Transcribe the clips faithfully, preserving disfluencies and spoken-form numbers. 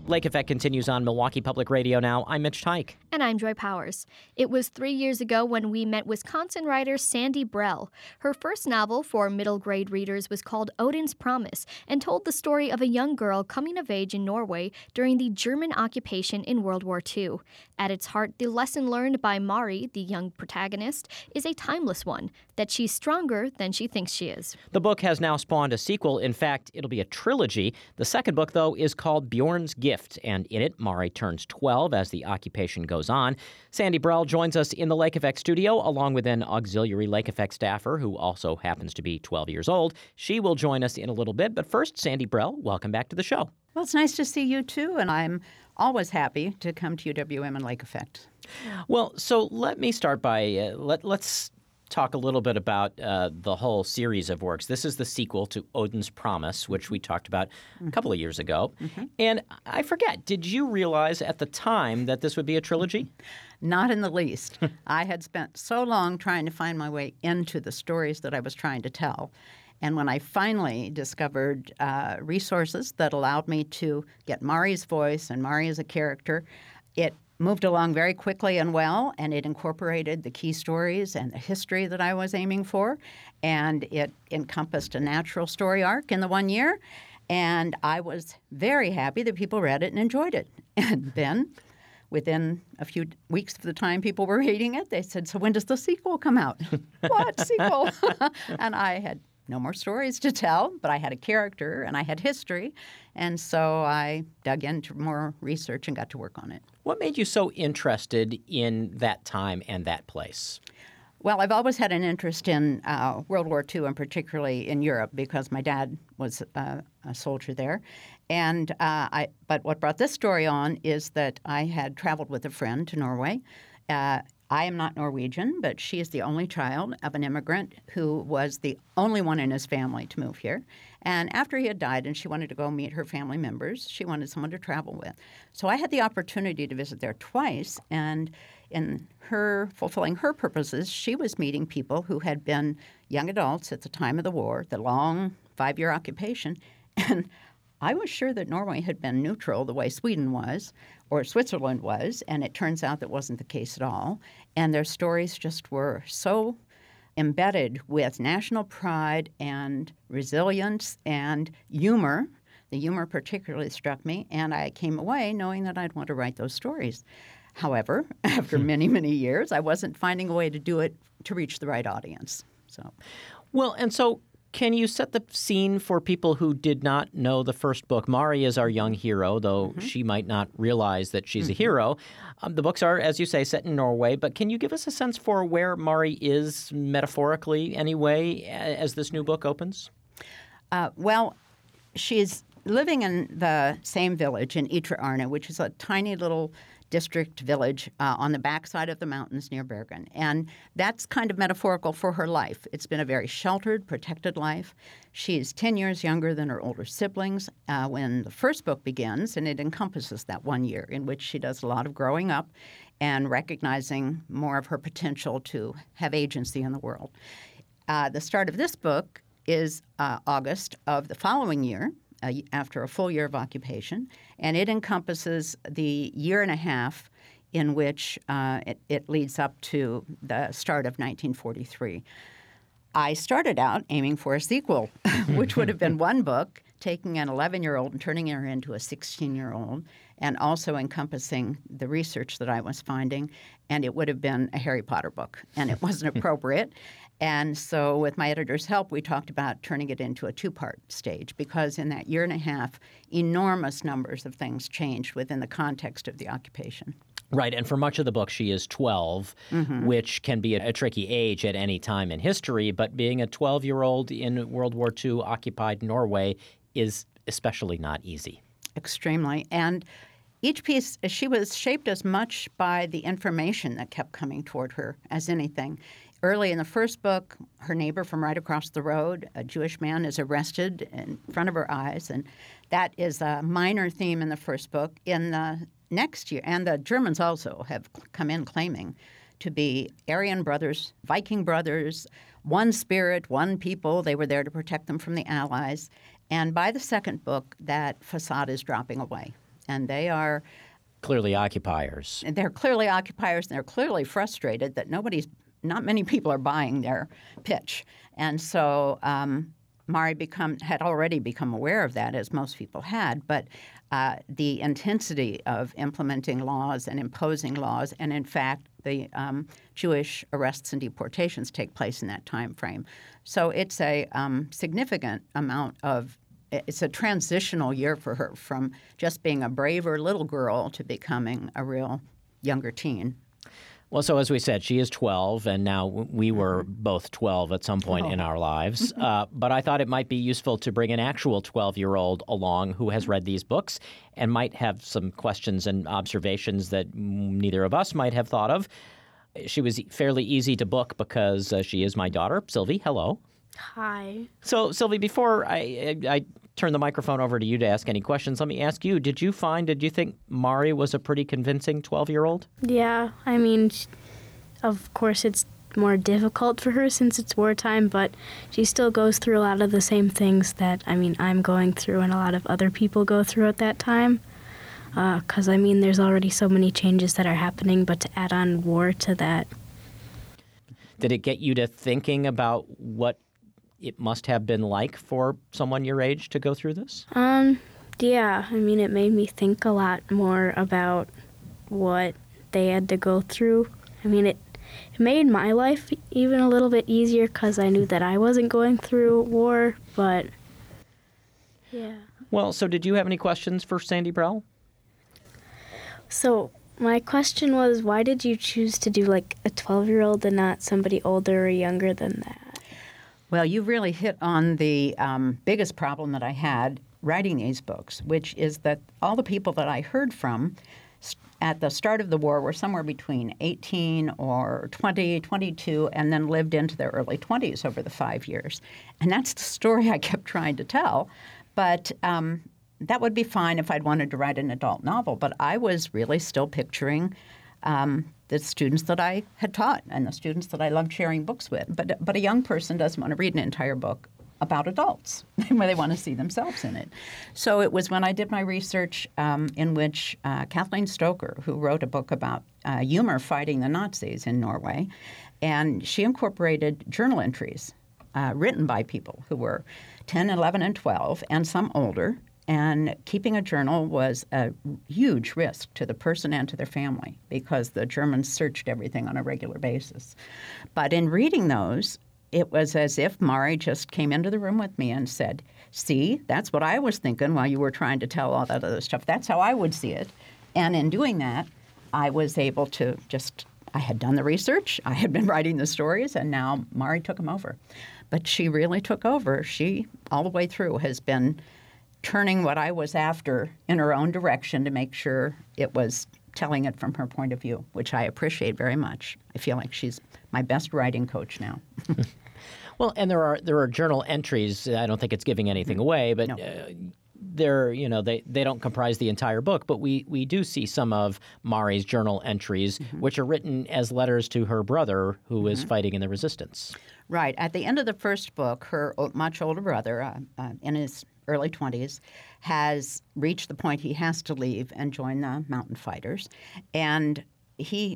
Lake Effect continues on Milwaukee Public Radio now. I'm Mitch Teich. And I'm Joy Powers. It was three years ago when we met Wisconsin writer Sandy Brell. Her first novel for middle grade readers was called Odin's Promise and told the story of a young girl coming of age in Norway during the German occupation in World War Two. At its heart, the lesson learned by Mari, the young protagonist, is a timeless one, that she's stronger than she thinks she is. The book has now spawned a sequel. In fact, it'll be a trilogy. The second book, though, is called Bjorn's Gift, and in it, Mari turns twelve as the occupation goes on. Sandy Brell joins us in the Lake Effect studio, along with an auxiliary Lake Effect staffer who also happens to be twelve years old. She will join us in a little bit, but first, Sandy Brell, welcome back to the show. Well, it's nice to see you, too, and I'm always happy to come to U W M and Lake Effect. Well, so let me start by, uh, let, let's talk a little bit about uh, the whole series of works. This is the sequel to Odin's Promise, which we talked about mm-hmm. a couple of years ago. Mm-hmm. And I forget, did you realize at the time that this would be a trilogy? Not in the least. I had spent so long trying to find my way into the stories that I was trying to tell. And when I finally discovered uh, resources that allowed me to get Mari's voice and Mari as a character, it moved along very quickly and well, and it incorporated the key stories and the history that I was aiming for, and it encompassed a natural story arc in the one year, and I was very happy that people read it and enjoyed it. And then, within a few weeks of the time people were reading it, they said, "So when does the sequel come out?" What sequel? And I had no more stories to tell, but I had a character and I had history, and so I dug into more research and got to work on it. What made you so interested in that time and that place? Well, I've always had an interest in uh, World War Two, and particularly in Europe, because my dad was uh, a soldier there. And uh, I, but what brought this story on is that I had traveled with a friend to Norway. Uh, I am not Norwegian, but she is the only child of an immigrant who was the only one in his family to move here. And after he had died and she wanted to go meet her family members, she wanted someone to travel with. So I had the opportunity to visit there twice, and in her fulfilling her purposes, she was meeting people who had been young adults at the time of the war, the long five-year occupation. And I was sure that Norway had been neutral the way Sweden was or Switzerland was, and it turns out that wasn't the case at all. And their stories just were so embedded with national pride and resilience and humor. The humor particularly struck me, and I came away knowing that I'd want to write those stories. However, after many, many years, I wasn't finding a way to do it to reach the right audience. So, well, and so can you set the scene for people who did not know the first book? Mari is our young hero, though mm-hmm. she might not realize that she's mm-hmm. a hero. Um, the books are, as you say, set in Norway, but can you give us a sense for where Mari is metaphorically anyway as this new book opens? Uh, well, she's living in the same village in Ytre Arne, which is a tiny little district village uh, on the backside of the mountains near Bergen. And that's kind of metaphorical for her life. It's been a very sheltered, protected life. She's ten years younger than her older siblings uh, when the first book begins, and it encompasses that one year in which she does a lot of growing up and recognizing more of her potential to have agency in the world. Uh, the start of this book is uh, August of the following year, Uh, after a full year of occupation, and it encompasses the year and a half in which uh, it, it leads up to the start of nineteen forty-three. I started out aiming for a sequel, which would have been one book, taking an eleven-year-old and turning her into a sixteen-year-old, and also encompassing the research that I was finding, and it would have been a Harry Potter book, and it wasn't appropriate. And so with my editor's help, we talked about turning it into a two-part stage, because in that year and a half, enormous numbers of things changed within the context of the occupation. Right, and for much of the book, she is twelve, mm-hmm. which can be a, a tricky age at any time in history, but being a twelve-year-old in World War Two occupied Norway is especially not easy. Extremely. And each piece, she was shaped as much by the information that kept coming toward her as anything. Early in the first book, her neighbor from right across the road, a Jewish man, is arrested in front of her eyes, and that is a minor theme in the first book. In the next year, and the Germans also have come in claiming to be Aryan brothers, Viking brothers, one spirit, one people. They were there to protect them from the Allies. And by the second book, that facade is dropping away. and they are clearly occupiers. They're clearly occupiers, and they're clearly frustrated that nobody's, not many people are buying their pitch. And so um, Mari become, had already become aware of that, as most people had, but uh, the intensity of implementing laws and imposing laws, and in fact, the um, Jewish arrests and deportations take place in that time frame. So it's a um, significant amount of It's a transitional year for her from just being a braver little girl to becoming a real younger teen. Well, so as we said, she is twelve, and now we were both twelve at some point oh. in our lives. Uh, but I thought it might be useful to bring an actual twelve-year-old along who has read these books and might have some questions and observations that neither of us might have thought of. She was fairly easy to book because uh, she is my daughter. Sylvie, hello. Hi. So, Sylvie, before I, I, I turn the microphone over to you to ask any questions, let me ask you, did you find, did you think Mari was a pretty convincing twelve-year-old? Yeah, I mean, of course it's more difficult for her since it's wartime, but she still goes through a lot of the same things that, I mean, I'm going through and a lot of other people go through at that time. Because, uh, I mean, there's already so many changes that are happening, but to add on war to that. Did it get you to thinking about what it must have been like for someone your age to go through this? Um, yeah. I mean, it made me think a lot more about what they had to go through. I mean, it, it made my life even a little bit easier because I knew that I wasn't going through war, but yeah. Well, so did you have any questions for Sandy Brell? So my question was, why did you choose to do like a twelve-year-old and not somebody older or younger than that? Well, you really hit on the um, biggest problem that I had writing these books, which is that all the people that I heard from at the start of the war were somewhere between eighteen or twenty, twenty-two, and then lived into their early twenties over the five years. And that's the story I kept trying to tell. But um, that would be fine if I'd wanted to write an adult novel. But I was really still picturing Um, the students that I had taught and the students that I loved sharing books with. But but a young person doesn't want to read an entire book about adults where they want to see themselves in it. So it was when I did my research um, in which uh, Kathleen Stoker, who wrote a book about uh, humor fighting the Nazis in Norway, and she incorporated journal entries uh, written by people who were ten, eleven, and twelve, and some older. And keeping a journal was a huge risk to the person and to their family because the Germans searched everything on a regular basis. But in reading those, it was as if Mari just came into the room with me and said, see, that's what I was thinking while you were trying to tell all that other stuff. That's how I would see it. And in doing that, I was able to just, I had done the research, I had been writing the stories, and now Mari took them over. But she really took over. She, all the way through, has been turning what I was after in her own direction to make sure it was telling it from her point of view, which I appreciate very much. I feel like she's my best writing coach now. Well, and there are there are journal entries. I don't think it's giving anything away, but No. uh, they're you know they, they don't comprise the entire book. But we we do see some of Mari's journal entries, mm-hmm. which are written as letters to her brother, who mm-hmm. is fighting in the resistance. Right. At the end of the first book, her much older brother, uh, uh, in his early twenties, has reached the point he has to leave and join the mountain fighters. And he,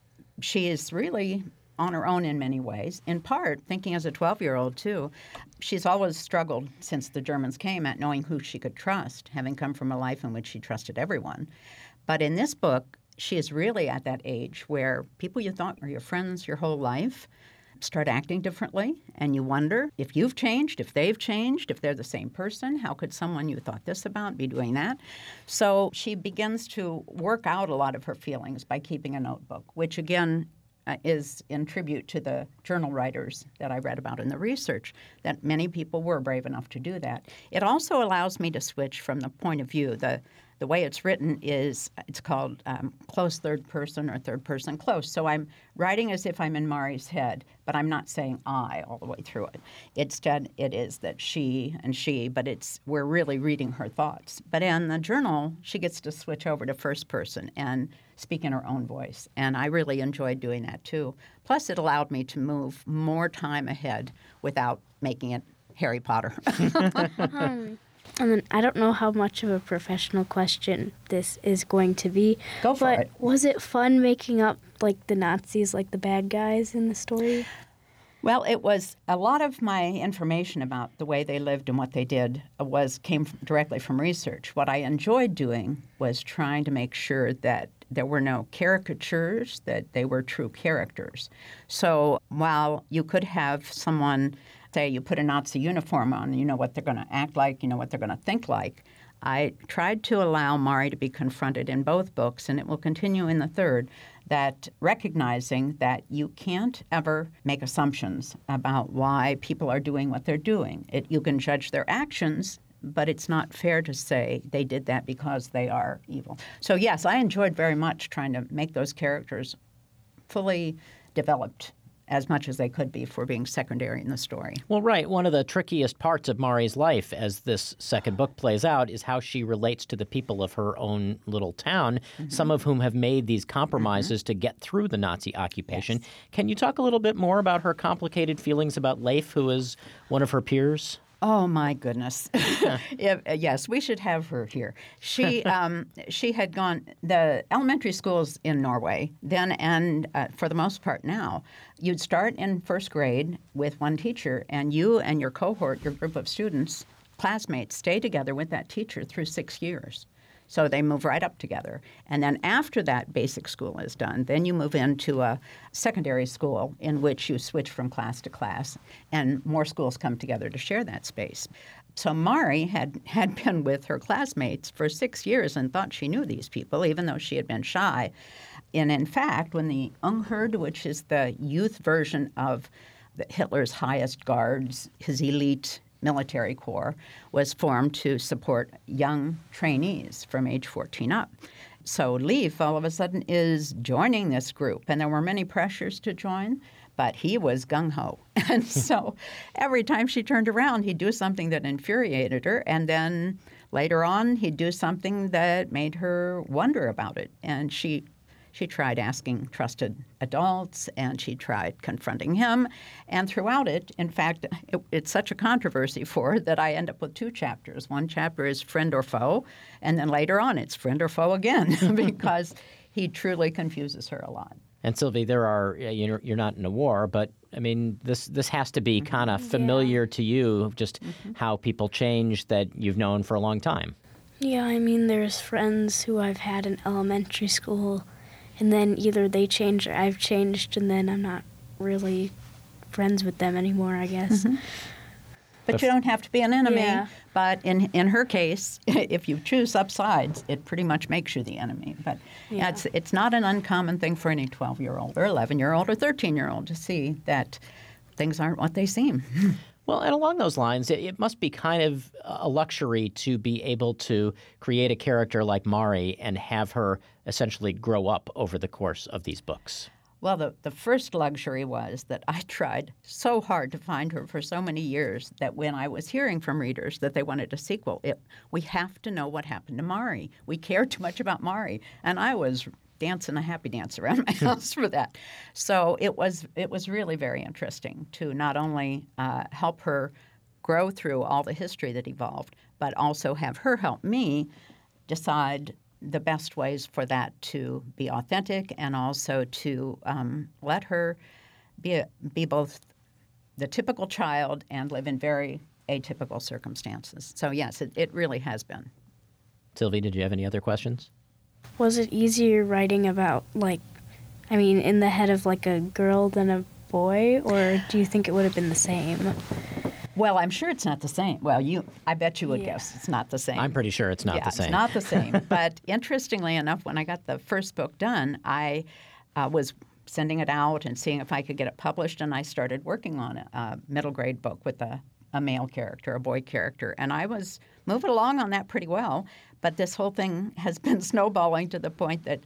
she is really on her own in many ways, in part thinking as a twelve-year-old, too. She's always struggled since the Germans came at knowing who she could trust, having come from a life in which she trusted everyone. But in this book, she is really at that age where people you thought were your friends your whole life start acting differently, and you wonder if you've changed, if they've changed, if they're the same person. How could someone you thought this about be doing that? So she begins to work out a lot of her feelings by keeping a notebook, which again uh, is in tribute to the journal writers that I read about in the research, that many people were brave enough to do that. It also allows me to switch from the point of view. The The way it's written is, it's called um, close third person or third person close. So I'm writing as if I'm in Mari's head, but I'm not saying I all the way through it. Instead, it is that she and she, but it's we're really reading her thoughts. But in the journal, she gets to switch over to first person and speak in her own voice. And I really enjoyed doing that, too. Plus, it allowed me to move more time ahead without making it Harry Potter. um, And then I don't know how much of a professional question this is going to be. Go for but it. Was it fun making up like the Nazis, like the bad guys in the story? Well, it was a lot of my information about the way they lived and what they did was came from, directly from research. What I enjoyed doing was trying to make sure that there were no caricatures, that they were true characters. So while you could have someone, say you put a Nazi uniform on, you know what they're going to act like, you know what they're going to think like, I tried to allow Mari to be confronted in both books, and it will continue in the third, that recognizing that you can't ever make assumptions about why people are doing what they're doing. It, you can judge their actions, but it's not fair to say they did that because they are evil. So yes, I enjoyed very much trying to make those characters fully developed as much as they could be for being secondary in the story. Well, right. One of the trickiest parts of Mari's life as this second book plays out is how she relates to the people of her own little town, mm-hmm. some of whom have made these compromises mm-hmm. to get through the Nazi occupation. Yes. Can you talk a little bit more about her complicated feelings about Leif, who is one of her peers? Oh, my goodness. If, uh, yes, we should have her here. She um, she had gone, the elementary schools in Norway then and uh, for the most part now, you'd start in first grade with one teacher, and you and your cohort, your group of students, classmates, stay together with that teacher through six years. So they move right up together. And then after that basic school is done, then you move into a secondary school in which you switch from class to class, and more schools come together to share that space. So Mari had, had been with her classmates for six years and thought she knew these people, even though she had been shy. And in fact, when the Ungherd, which is the youth version of the Hitler's highest guards, his elite military corps, was formed to support young trainees from age fourteen up. So Leif, all of a sudden, is joining this group. And there were many pressures to join, but he was gung-ho. And so every time she turned around, he'd do something that infuriated her. And then later on, he'd do something that made her wonder about it. And she She tried asking trusted adults, and she tried confronting him. And throughout it, in fact, it, it's such a controversy for her that I end up with two chapters. One chapter is friend or foe, and then later on it's friend or foe again because he truly confuses her a lot. And Sylvie, there are, you're, you're not in a war, but I mean, this this has to be kind of familiar yeah. to you, just mm-hmm. how people change that you've known for a long time. Yeah, I mean, there's friends who I've had in elementary school, and then either they changed or I've changed, and then I'm not really friends with them anymore, I guess. Mm-hmm. But you don't have to be an enemy. Yeah. But in in her case, if you choose upsides, it pretty much makes you the enemy. But yeah. it's it's not an uncommon thing for any twelve-year-old or eleven-year-old or thirteen-year-old to see that things aren't what they seem. Well, and along those lines, it, it must be kind of a luxury to be able to create a character like Mari and have her essentially grow up over the course of these books. Well, the, the first luxury was that I tried so hard to find her for so many years that when I was hearing from readers that they wanted a sequel, it, we have to know what happened to Mari. We care too much about Mari. And I was dancing a happy dance around my house for that. So it was it was really very interesting to not only uh, help her grow through all the history that evolved, but also have her help me decide the best ways for that to be authentic and also to um, let her be, a, be both the typical child and live in very atypical circumstances. So, yes, it, it really has been. Sylvie, did you have any other questions? Was it easier writing about, like, I mean, in the head of, like, a girl than a boy, or do you think it would have been the same? Well, I'm sure it's not the same. Well, you, I bet you would yeah. guess it's not the same. I'm pretty sure it's not yeah, the same. It's not the same. But interestingly enough, when I got the first book done, I uh, was sending it out and seeing if I could get it published, and I started working on a, a middle grade book with a, a male character, a boy character, and I was moving along on that pretty well. But this whole thing has been snowballing to the point that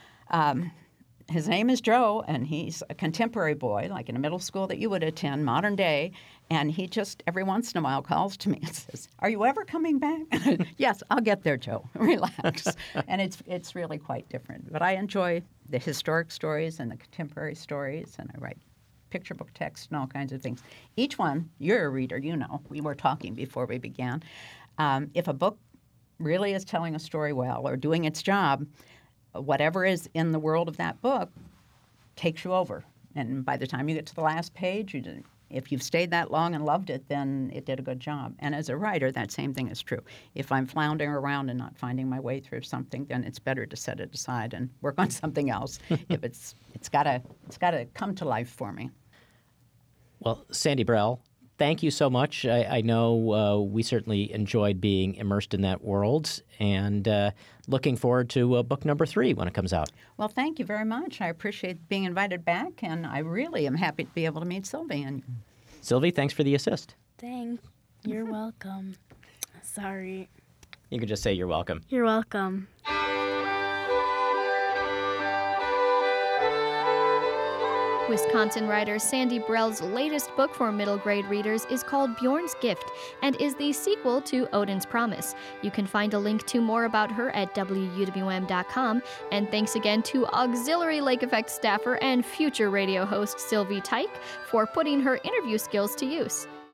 um, his name is Joe, and he's a contemporary boy, like in a middle school that you would attend, modern day. And he just every once in a while calls to me and says, "Are you ever coming back?" Yes, I'll get there, Joe. Relax. And it's it's really quite different. But I enjoy the historic stories and the contemporary stories, and I write picture book text and all kinds of things. Each one, you're a reader, you know. We were talking before we began. Um, if a book really is telling a story well or doing its job, whatever is in the world of that book takes you over. And by the time you get to the last page, you did, if you've stayed that long and loved it, then it did a good job. And as a writer, that same thing is true. If I'm floundering around and not finding my way through something, then it's better to set it aside and work on something else. if it's it's gotta it's gotta come to life for me. Well, Sandy Brell, thank you so much. I, I know uh, we certainly enjoyed being immersed in that world, and uh, looking forward to uh, book number three when it comes out. Well, thank you very much. I appreciate being invited back, and I really am happy to be able to meet Sylvie. And Sylvie, thanks for the assist. Thanks. You're welcome. Sorry. You could just say you're welcome. You're welcome. Wisconsin writer Sandy Brell's latest book for middle grade readers is called Bjorn's Gift and is the sequel to Odin's Promise. You can find a link to more about her at W U W M dot com. And thanks again to auxiliary Lake Effect staffer and future radio host Sylvie Teich for putting her interview skills to use.